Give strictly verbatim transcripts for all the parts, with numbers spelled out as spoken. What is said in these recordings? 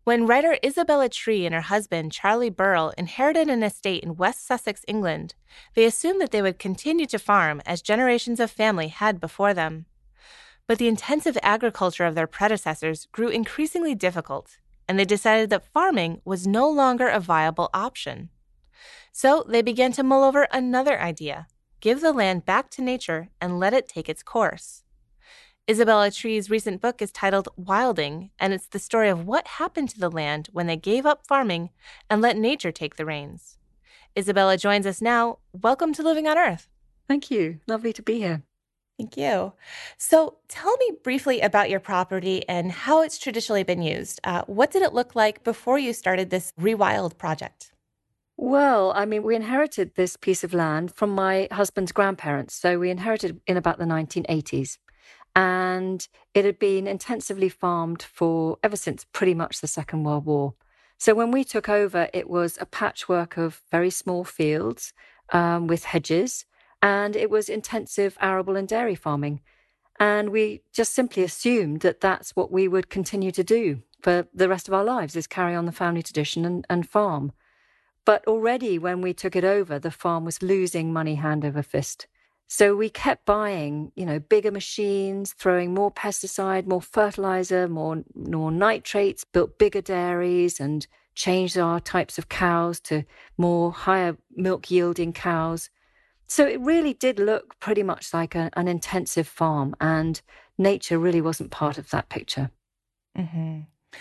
When writer Isabella Tree and her husband, Charlie Burrell, inherited an estate in West Sussex, England, they assumed that they would continue to farm as generations of family had before them. But the intensive agriculture of their predecessors grew increasingly difficult, and they decided that farming was no longer a viable option. So they began to mull over another idea: give the land back to nature and let it take its course. Isabella Tree's recent book is titled Wilding, and it's the story of what happened to the land when they gave up farming and let nature take the reins. Isabella joins us now. Welcome to Living on Earth. Thank you. Lovely to be here. Thank you. So tell me briefly about your property and how it's traditionally been used. Uh, what did it look like before you started this Rewild project? Well, I mean, we inherited this piece of land from my husband's grandparents. So we inherited in about the nineteen eighties. And it had been intensively farmed for ever since pretty much the Second World War. So when we took over, it was a patchwork of very small fields um, with hedges, and it was intensive arable and dairy farming. And we just simply assumed that that's what we would continue to do for the rest of our lives, is carry on the family tradition and, and farm. But already when we took it over, the farm was losing money hand over fist. So we kept buying, you know, bigger machines, throwing more pesticide, more fertilizer, more, more nitrates, built bigger dairies and changed our types of cows to more higher milk yielding cows. So it really did look pretty much like a, an intensive farm, and nature really wasn't part of that picture. Mm-hmm.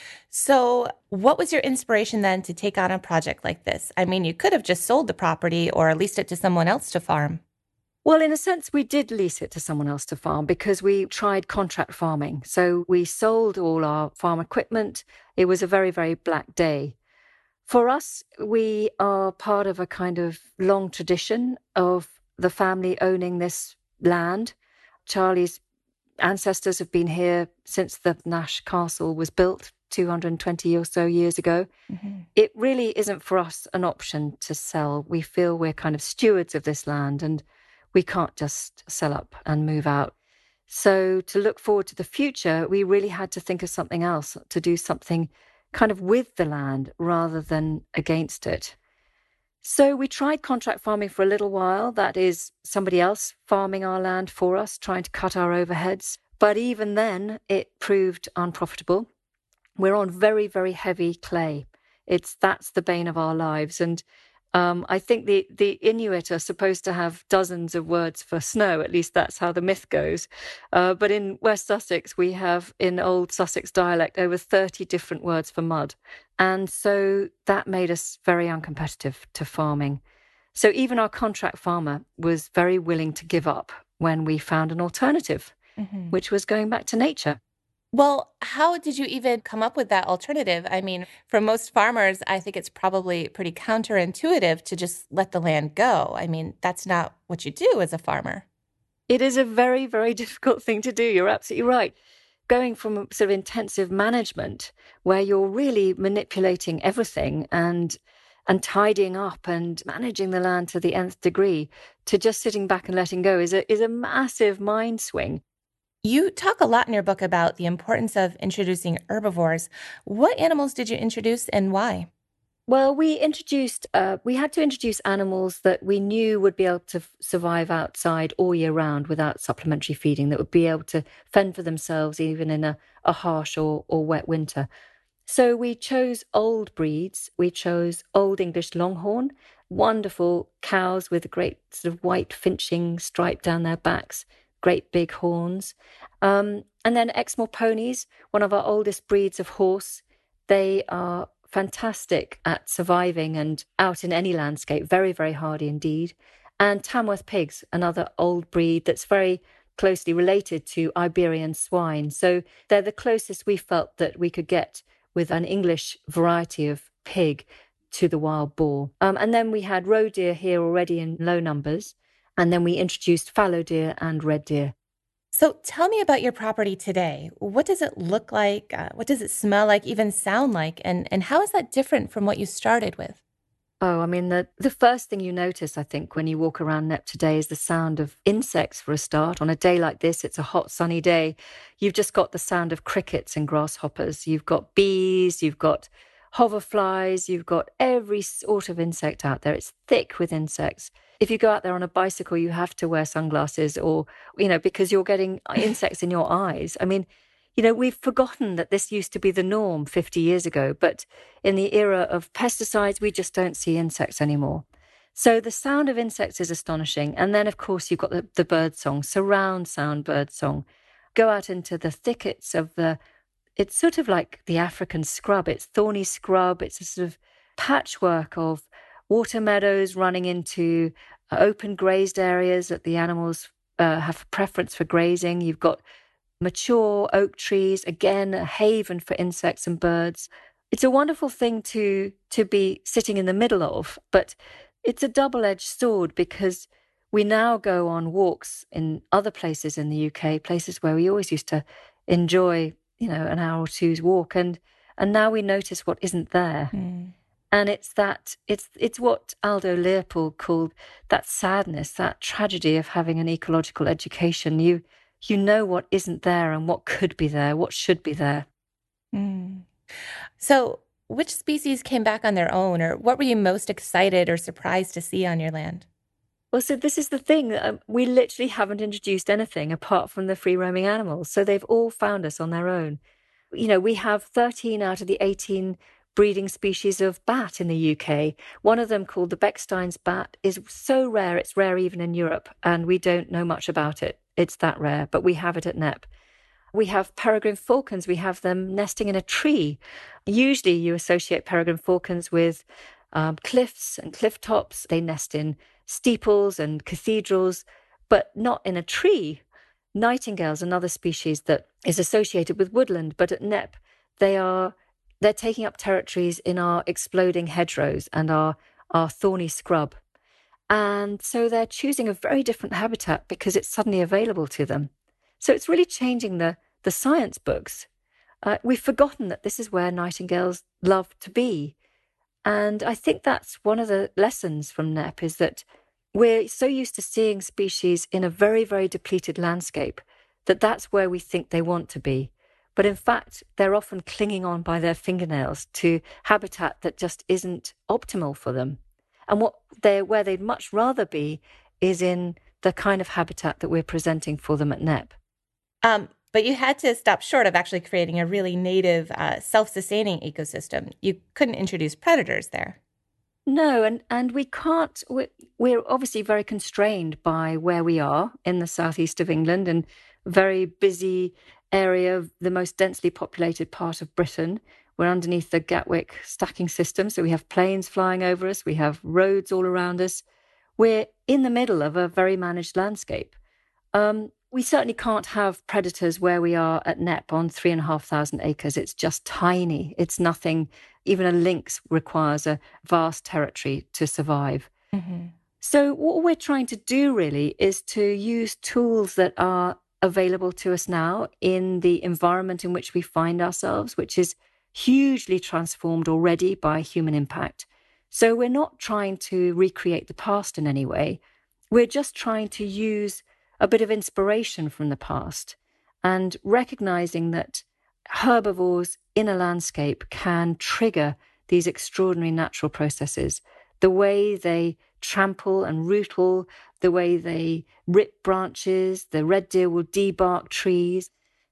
So what was your inspiration then to take on a project like this? I mean, you could have just sold the property or leased it to someone else to farm. Well, in a sense, we did lease it to someone else to farm because we tried contract farming. So we sold all our farm equipment. It was a very, very black day. For us, we are part of a kind of long tradition of the family owning this land. Charlie's ancestors have been here since the Nash Castle was built two hundred twenty or so years ago. Mm-hmm. It really isn't for us an option to sell. We feel we're kind of stewards of this land, and we can't just sell up and move out. So to look forward to the future, we really had to think of something else, to do something kind of with the land rather than against it. So we tried contract farming for a little while. That is somebody else farming our land for us, trying to cut our overheads. But even then, it proved unprofitable. We're on very, very heavy clay. It's that's the bane of our lives. And Um, I think the, the Inuit are supposed to have dozens of words for snow. At least that's how the myth goes. Uh, but in West Sussex, we have, in Old Sussex dialect, over thirty different words for mud. And so that made us very uncompetitive to farming. So even our contract farmer was very willing to give up when we found an alternative, mm-hmm. which was going back to nature. Well, how did you even come up with that alternative? I mean, for most farmers, I think it's probably pretty counterintuitive to just let the land go. I mean, that's not what you do as a farmer. It is a very, very difficult thing to do. You're absolutely right. Going from a sort of intensive management where you're really manipulating everything and and tidying up and managing the land to the nth degree to just sitting back and letting go is a is a massive mind swing. You talk a lot in your book about the importance of introducing herbivores. What animals did you introduce and why? Well, we introduced, uh, we had to introduce animals that we knew would be able to f- survive outside all year round without supplementary feeding, that would be able to fend for themselves even in a, a harsh or, or wet winter. So we chose old breeds. We chose Old English Longhorn, wonderful cows with a great sort of white finching stripe down their backs, great big horns. Um, and then Exmoor ponies, one of our oldest breeds of horse. They are fantastic at surviving and out in any landscape, very, very hardy indeed. And Tamworth pigs, another old breed that's very closely related to Iberian swine. So they're the closest we felt that we could get with an English variety of pig to the wild boar. Um, and then we had roe deer here already in low numbers. And then we introduced fallow deer and red deer. So tell me about your property today. What does it look like? Uh, what does it smell like, even sound like? And, and how is that different from what you started with? Oh, I mean, the, the first thing you notice, I think, when you walk around Knepp today is the sound of insects for a start. On a day like this, it's a hot, sunny day. You've just got the sound of crickets and grasshoppers. You've got bees, you've got hoverflies, you've got every sort of insect out there. It's thick with insects. If you go out there on a bicycle, you have to wear sunglasses or, you know, because you're getting insects in your eyes. I mean, you know, we've forgotten that this used to be the norm fifty years ago, but in the era of pesticides, we just don't see insects anymore. So the sound of insects is astonishing. And then, of course, you've got the, the bird song, surround sound bird song. Go out into the thickets of the, it's sort of like the African scrub. It's thorny scrub. It's a sort of patchwork of water meadows running into open grazed areas that the animals uh, have a preference for grazing. You've got mature oak trees, again, a haven for insects and birds. It's a wonderful thing to to be sitting in the middle of, but it's a double-edged sword because we now go on walks in other places in the U K, places where we always used to enjoy, you know, an hour or two's walk, and and now we notice what isn't there. Mm. And it's that, it's it's what Aldo Leopold called that sadness, that tragedy of having an ecological education. You You know what isn't there and what could be there, what should be there. Mm. So which species came back on their own, or what were you most excited or surprised to see on your land? Well, so this is the thing. Um, we literally haven't introduced anything apart from the free-roaming animals. So they've all found us on their own. You know, we have thirteen out of the eighteen breeding species of bat in the U K. One of them, called the Beckstein's bat, is so rare, it's rare even in Europe, and we don't know much about it. It's that rare, but we have it at Knepp. We have peregrine falcons. We have them nesting in a tree. Usually you associate peregrine falcons with um, cliffs and cliff tops. They nest in steeples and cathedrals, but not in a tree. Nightingales, another species that is associated with woodland, but at Knepp, they are, they're taking up territories in our exploding hedgerows and our, our thorny scrub. And so they're choosing a very different habitat because it's suddenly available to them. So it's really changing the, the science books. Uh, we've forgotten that this is where nightingales love to be. And I think that's one of the lessons from Knepp, is that we're so used to seeing species in a very, very depleted landscape that that's where we think they want to be. But in fact, they're often clinging on by their fingernails to habitat that just isn't optimal for them. And what they where they'd much rather be is in the kind of habitat that we're presenting for them at Knepp. Um, but you had to stop short of actually creating a really native, uh, self-sustaining ecosystem. You couldn't introduce predators there. No, and, and we can't, we're, we're obviously very constrained by where we are in the southeast of England, and very busy area of the most densely populated part of Britain. We're underneath the Gatwick stacking system, so we have planes flying over us, we have roads all around us. We're in the middle of a very managed landscape. Um, we certainly can't have predators where we are at Knepp on three and a half thousand acres. It's just tiny. It's nothing. Even a lynx requires a vast territory to survive. Mm-hmm. So what we're trying to do really is to use tools that are available to us now in the environment in which we find ourselves, which is hugely transformed already by human impact. So we're not trying to recreate the past in any way. We're just trying to use a bit of inspiration from the past and recognizing that herbivores in a landscape can trigger these extraordinary natural processes. The way they trample and rootle, the way they rip branches, the red deer will debark trees.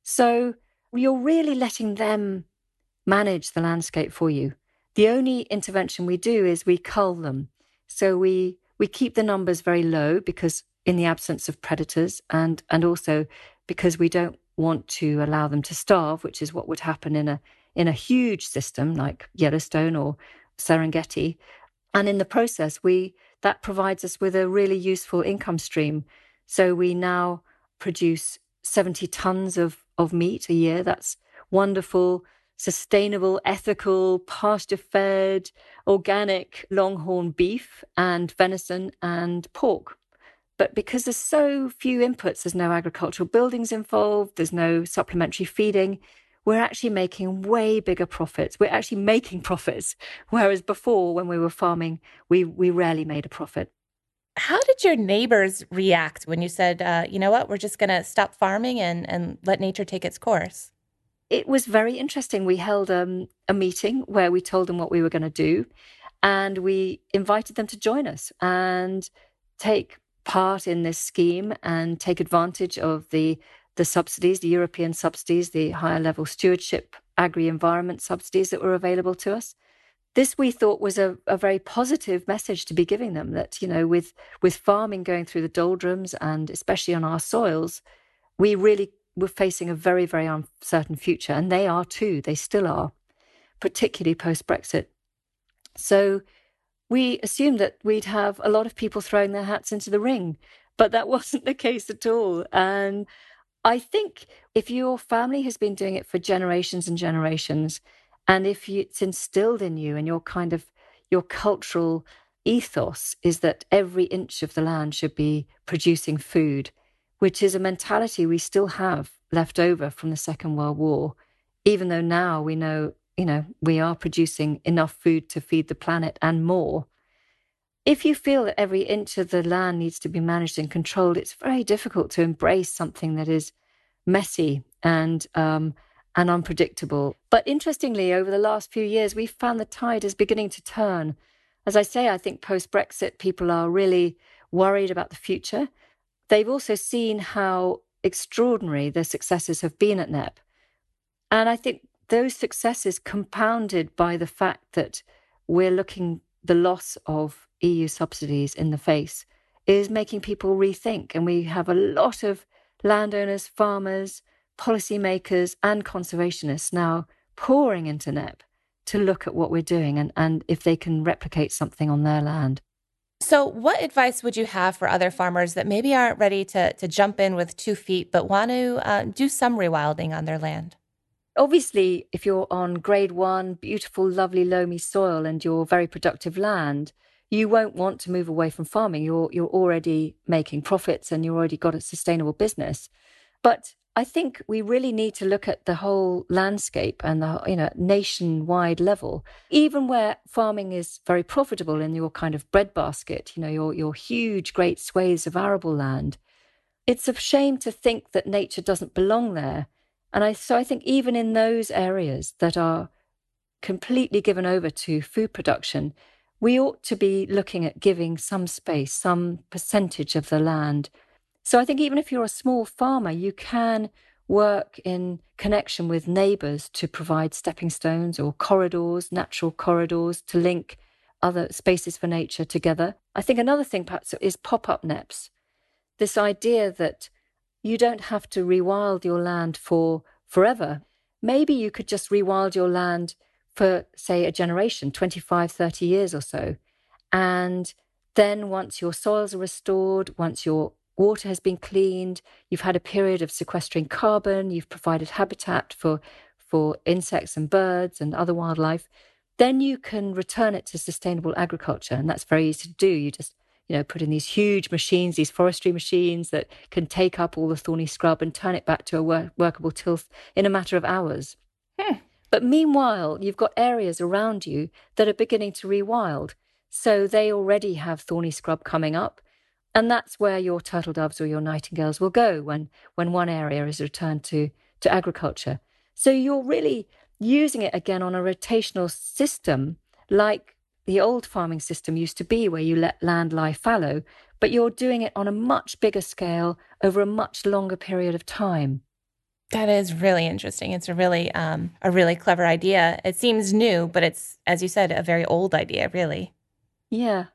So you're really letting them manage the landscape for you. The only intervention we do is we cull them. So we we keep the numbers very low because in the absence of predators, and, and also because we don't want to allow them to starve, which is what would happen in a in a huge system like Yellowstone or Serengeti. And in the process, we that provides us with a really useful income stream. So we now produce seventy tons of, of meat a year. That's wonderful, sustainable, ethical, pasture-fed, organic longhorn beef and venison and pork. But because there's so few inputs, there's no agricultural buildings involved, there's no supplementary feeding, we're actually making way bigger profits. We're actually making profits, whereas before, when we were farming, we we rarely made a profit. How did your neighbors react when you said, uh, you know what, we're just going to stop farming and, and let nature take its course? It was very interesting. We held um, a meeting where we told them what we were going to do, and we invited them to join us and take part in this scheme and take advantage of the the subsidies, the European subsidies, the higher level stewardship, agri-environment subsidies that were available to us. This we thought was a, a very positive message to be giving them, that, you know, with, with farming going through the doldrums and especially on our soils, we really were facing a very, very uncertain future. And they are too. They still are, particularly post-Brexit. So we assumed that we'd have a lot of people throwing their hats into the ring, but that wasn't the case at all. And I think if your family has been doing it for generations and generations, and if you, it's instilled in you and your kind of, your cultural ethos is that every inch of the land should be producing food, which is a mentality we still have left over from the Second World War, even though now we know, you know, we are producing enough food to feed the planet and more. If you feel that every inch of the land needs to be managed and controlled, it's very difficult to embrace something that is messy and um, and unpredictable. But interestingly, over the last few years, we've found the tide is beginning to turn. As I say, I think post-Brexit, people are really worried about the future. They've also seen how extraordinary the successes have been at N E P. And I think those successes, compounded by the fact that we're looking the loss of E U subsidies in the face, is making people rethink. And we have a lot of landowners, farmers, policymakers, and conservationists now pouring into N E P to look at what we're doing and, and if they can replicate something on their land. So what advice would you have for other farmers that maybe aren't ready to, to jump in with two feet, but want to uh, do some rewilding on their land? Obviously, if you're on grade one, beautiful, lovely, loamy soil and you're very productive land, you won't want to move away from farming. You're you're already making profits and you've already got a sustainable business. But I think we really need to look at the whole landscape and the, you know, nationwide level. Even where farming is very profitable in your kind of breadbasket, you know, your your huge, great swathes of arable land, it's a shame to think that nature doesn't belong there. And I so I think even in those areas that are completely given over to food production, we ought to be looking at giving some space, some percentage of the land. So I think even if you're a small farmer, you can work in connection with neighbours to provide stepping stones or corridors, natural corridors to link other spaces for nature together. I think another thing perhaps is pop-up N E Ps. This idea that you don't have to rewild your land for forever. Maybe you could just rewild your land for, say, a generation, twenty-five, thirty years or so. And then once your soils are restored, once your water has been cleaned, you've had a period of sequestering carbon, you've provided habitat for, for insects and birds and other wildlife, then you can return it to sustainable agriculture. And that's very easy to do. You just you know, put in these huge machines, these forestry machines that can take up all the thorny scrub and turn it back to a work- workable tilth in a matter of hours. Hmm. But meanwhile, you've got areas around you that are beginning to rewild. So they already have thorny scrub coming up. And that's where your turtle doves or your nightingales will go when, when one area is returned to, to agriculture. So you're really using it again on a rotational system like the old farming system used to be, where you let land lie fallow, but you're doing it on a much bigger scale over a much longer period of time. That is really interesting. It's a really um, a really clever idea. It seems new, but it's, as you said, a very old idea, really. Yeah.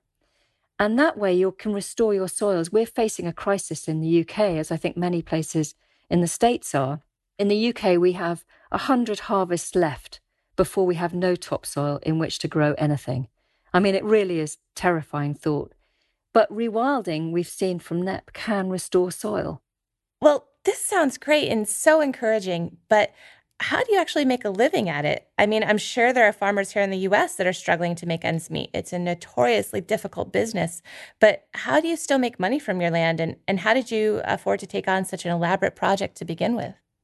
And that way you can restore your soils. We're facing a crisis in the U K, as I think many places in the States are. In the U K, we have one hundred harvests left before we have no topsoil in which to grow anything. I mean, it really is a terrifying thought. But rewilding, we've seen from N E P, can restore soil. Well, this sounds great and so encouraging, but how do you actually make a living at it? I mean, I'm sure there are farmers here in the U S that are struggling to make ends meet. It's a notoriously difficult business, but how do you still make money from your land? And, and how did you afford to take on such an elaborate project to begin with?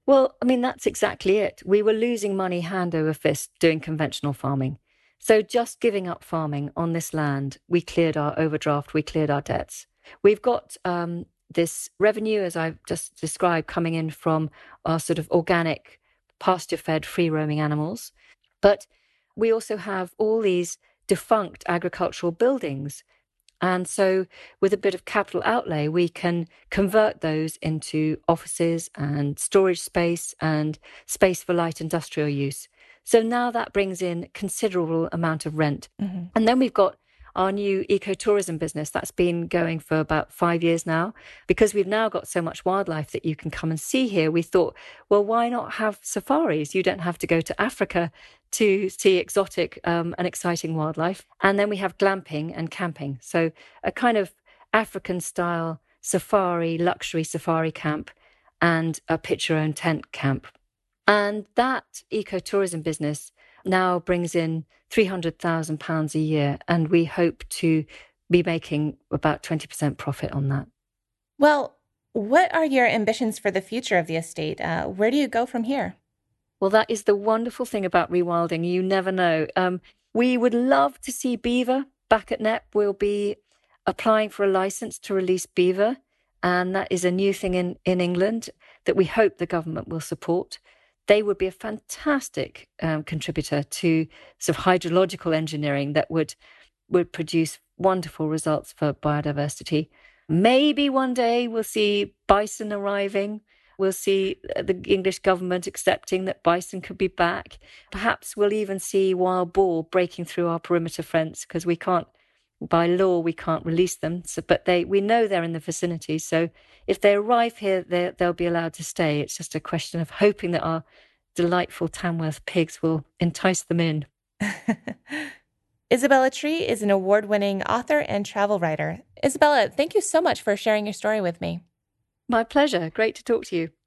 Well, I mean, that's exactly it. We were losing money hand over fist doing conventional farming. So just giving up farming on this land, we cleared our overdraft, we cleared our debts. We've got um, this revenue, as I've just described, coming in from our sort of organic, pasture-fed, free-roaming animals. But we also have all these defunct agricultural buildings. And so with a bit of capital outlay, we can convert those into offices and storage space and space for light industrial use. So now that brings in considerable amount of rent. Mm-hmm. And then we've got our new ecotourism business that's been going for about five years now. Because we've now got so much wildlife that you can come and see here, we thought, well, why not have safaris? You don't have to go to Africa to see exotic um, and exciting wildlife. And then we have glamping and camping. So a kind of African style safari, luxury safari camp and a pitch your own tent camp. And that ecotourism business now brings in three hundred thousand pounds a year. And we hope to be making about twenty percent profit on that. Well, what are your ambitions for the future of the estate? Uh, where do you go from here? Well, that is the wonderful thing about rewilding. You never know. Um, we would love to see beaver back at Knepp. We'll be applying for a license to release beaver. And that is a new thing in, in England that we hope the government will support. They would be a fantastic um, contributor to sort of hydrological engineering that would, would produce wonderful results for biodiversity. Maybe one day we'll see bison arriving. We'll see the English government accepting that bison could be back. Perhaps we'll even see wild boar breaking through our perimeter fence because we can't, by law, we can't release them. So, but they, we know they're in the vicinity. So if they arrive here, they'll be allowed to stay. It's just a question of hoping that our delightful Tamworth pigs will entice them in. Isabella Tree is an award-winning author and travel writer. Isabella, thank you so much for sharing your story with me. My pleasure. Great to talk to you.